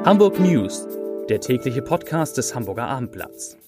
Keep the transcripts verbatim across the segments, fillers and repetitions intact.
Hamburg News, der tägliche Podcast des Hamburger Abendblatts.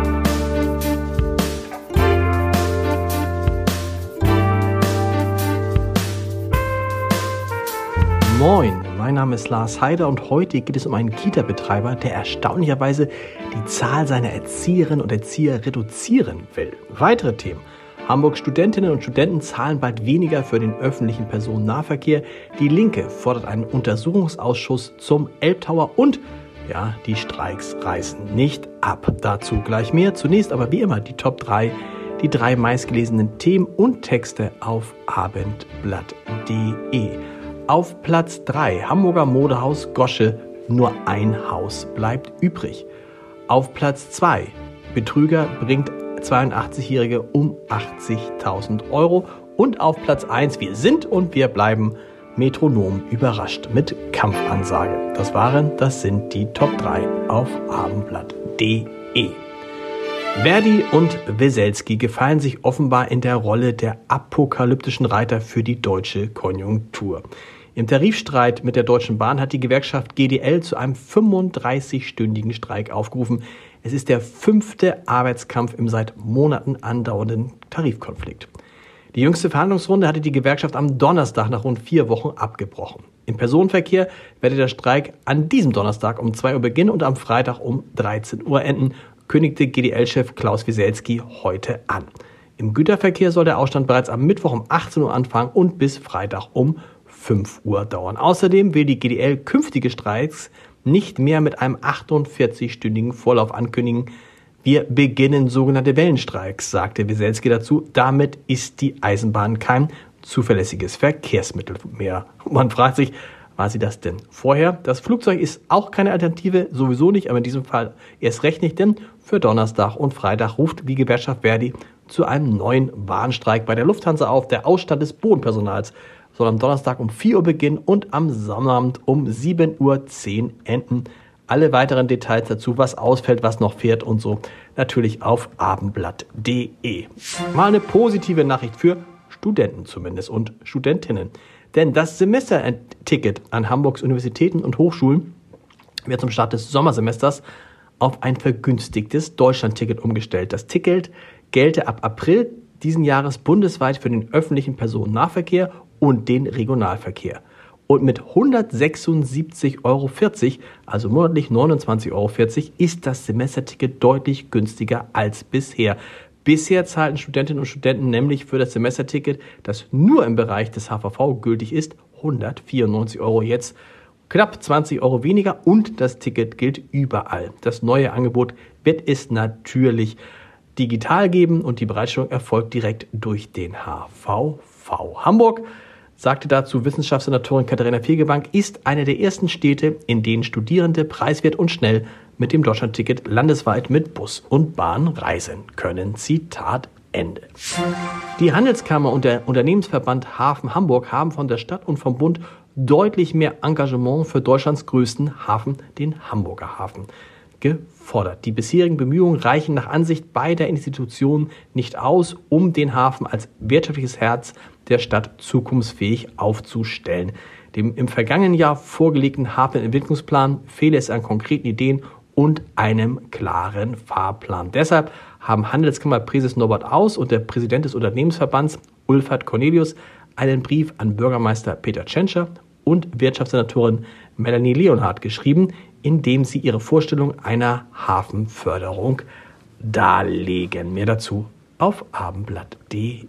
Moin, mein Name ist Lars Heider und heute geht es um einen Kita-Betreiber, der erstaunlicherweise die Zahl seiner Erzieherinnen und Erzieher reduzieren will. Weitere Themen. Hamburgs Studentinnen und Studenten zahlen bald weniger für den öffentlichen Personennahverkehr. Die Linke fordert einen Untersuchungsausschuss zum Elbtower und ja, die Streiks reißen nicht ab. Dazu gleich mehr. Zunächst aber wie immer die Top drei, die drei meistgelesenen Themen und Texte auf abendblatt punkt de. Auf Platz drei, Hamburger Modehaus Gosche, nur ein Haus bleibt übrig. Auf Platz zwei, Betrüger bringt zweiundachtzigjährige um achtzigtausend Euro. Und auf Platz eins, wir sind und wir bleiben Metronom überrascht mit Kampfansage. Das waren, das sind die Top drei auf abendblatt punkt de. Verdi und Weselski gefallen sich offenbar in der Rolle der apokalyptischen Reiter für die deutsche Konjunktur. Im Tarifstreit mit der Deutschen Bahn hat die Gewerkschaft G D L zu einem fünfunddreißigstündigen Streik aufgerufen. Es ist der fünfte Arbeitskampf im seit Monaten andauernden Tarifkonflikt. Die jüngste Verhandlungsrunde hatte die Gewerkschaft am Donnerstag nach rund vier Wochen abgebrochen. Im Personenverkehr werde der Streik an diesem Donnerstag um zwei Uhr beginnen und am Freitag um dreizehn Uhr enden, kündigte G D L-Chef Klaus Weselski heute an. Im Güterverkehr soll der Ausstand bereits am Mittwoch um achtzehn Uhr anfangen und bis Freitag um fünf Uhr dauern. Außerdem will die G D L künftige Streiks nicht mehr mit einem achtundvierzigstündigen Vorlauf ankündigen. Wir beginnen sogenannte Wellenstreiks, sagte Weselski dazu. Damit ist die Eisenbahn kein zuverlässiges Verkehrsmittel mehr. Und man fragt sich, war sie das denn vorher? Das Flugzeug ist auch keine Alternative, sowieso nicht, aber in diesem Fall erst recht nicht, denn für Donnerstag und Freitag ruft die Gewerkschaft Verdi zu einem neuen Warnstreik bei der Lufthansa auf. Der Ausstand des Bodenpersonals soll am Donnerstag um vier Uhr beginnen und am Sonnabend um sieben Uhr zehn enden. Alle weiteren Details dazu, was ausfällt, was noch fährt und so, natürlich auf abendblatt punkt de. Mal eine positive Nachricht für Studenten zumindest und Studentinnen. Denn das Semesterticket an Hamburgs Universitäten und Hochschulen wird zum Start des Sommersemesters auf ein vergünstigtes Deutschlandticket umgestellt. Das Ticket gelte ab April diesen Jahres bundesweit für den öffentlichen Personennahverkehr und den Regionalverkehr. Und mit hundertsechsundsiebzig Euro vierzig, also monatlich neunundzwanzig Euro vierzig, ist das Semesterticket deutlich günstiger als bisher. Bisher zahlten Studentinnen und Studenten nämlich für das Semesterticket, das nur im Bereich des H V V gültig ist, hundertvierundneunzig Euro. Jetzt knapp zwanzig Euro weniger und das Ticket gilt überall. Das neue Angebot wird es natürlich digital geben und die Bereitstellung erfolgt direkt durch den H V V. Hamburg, sagte dazu Wissenschaftssenatorin Katharina Fegebank, ist eine der ersten Städte, in denen Studierende preiswert und schnell mit dem Deutschlandticket landesweit mit Bus und Bahn reisen können. Zitat Ende. Die Handelskammer und der Unternehmensverband Hafen Hamburg haben von der Stadt und vom Bund deutlich mehr Engagement für Deutschlands größten Hafen, den Hamburger Hafen, gefordert. Die bisherigen Bemühungen reichen nach Ansicht beider Institutionen nicht aus, um den Hafen als wirtschaftliches Herz der Stadt zukunftsfähig aufzustellen. Dem im vergangenen Jahr vorgelegten Hafenentwicklungsplan fehle es an konkreten Ideen und einem klaren Fahrplan. Deshalb haben Handelskammerpräses Norbert Aus und der Präsident des Unternehmensverbands Ulfert Cornelius einen Brief an Bürgermeister Peter Tschentscher und Wirtschaftssenatorin Melanie Leonhardt geschrieben, in dem sie ihre Vorstellung einer Hafenförderung darlegen. Mehr dazu auf abendblatt punkt de.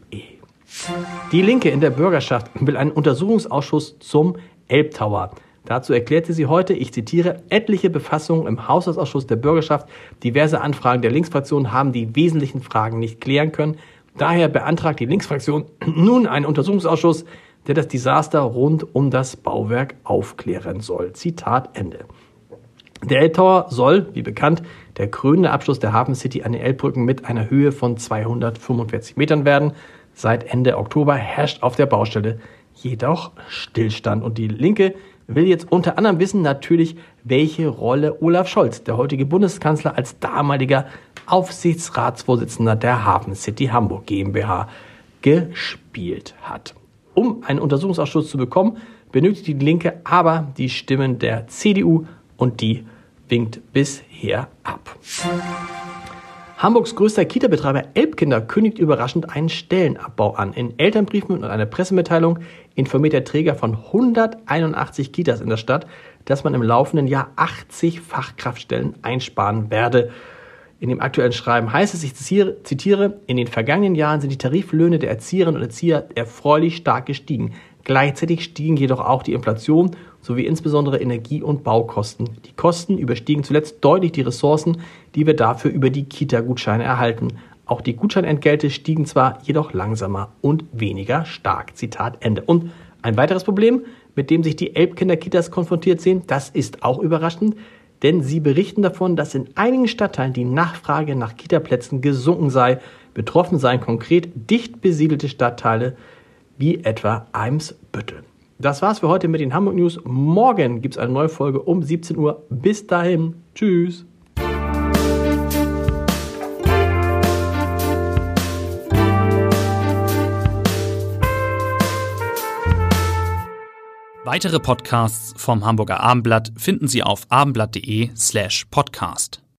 Die Linke in der Bürgerschaft will einen Untersuchungsausschuss zum Elbtower. Dazu erklärte sie heute, ich zitiere, etliche Befassungen im Haushaltsausschuss der Bürgerschaft, diverse Anfragen der Linksfraktion haben die wesentlichen Fragen nicht klären können. Daher beantragt die Linksfraktion nun einen Untersuchungsausschuss, der das Desaster rund um das Bauwerk aufklären soll. Zitat Ende. Der Elbtower soll, wie bekannt, der krönende Abschluss der Hafen City an den Elbbrücken mit einer Höhe von zweihundertfünfundvierzig Metern werden. Seit Ende Oktober herrscht auf der Baustelle jedoch Stillstand. Und die Linke will jetzt unter anderem wissen, natürlich, welche Rolle Olaf Scholz, der heutige Bundeskanzler, als damaliger Aufsichtsratsvorsitzender der Hafen City Hamburg GmbH gespielt hat. Um einen Untersuchungsausschuss zu bekommen, benötigt die Linke aber die Stimmen der C D U und die winkt bisher ab. Hamburgs größter Kita-Betreiber Elbkinder kündigt überraschend einen Stellenabbau an. In Elternbriefen und einer Pressemitteilung informiert der Träger von hunderteinundachtzig Kitas in der Stadt, dass man im laufenden Jahr achtzig Fachkraftstellen einsparen werde. In dem aktuellen Schreiben heißt es, ich zitiere, in den vergangenen Jahren sind die Tariflöhne der Erzieherinnen und Erzieher erfreulich stark gestiegen. Gleichzeitig stiegen jedoch auch die Inflation sowie insbesondere Energie- und Baukosten. Die Kosten überstiegen zuletzt deutlich die Ressourcen, die wir dafür über die Kita-Gutscheine erhalten. Auch die Gutscheinentgelte stiegen zwar, jedoch langsamer und weniger stark. Zitat Ende. Und ein weiteres Problem, mit dem sich die Elbkinder-Kitas konfrontiert sehen, das ist auch überraschend, denn sie berichten davon, dass in einigen Stadtteilen die Nachfrage nach Kitaplätzen gesunken sei. Betroffen seien konkret dicht besiedelte Stadtteile wie etwa Eimsbüttel. Das war's für heute mit den Hamburg News. Morgen gibt's eine neue Folge um siebzehn Uhr. Bis dahin. Tschüss. Weitere Podcasts vom Hamburger Abendblatt finden Sie auf abendblatt.de slash podcast.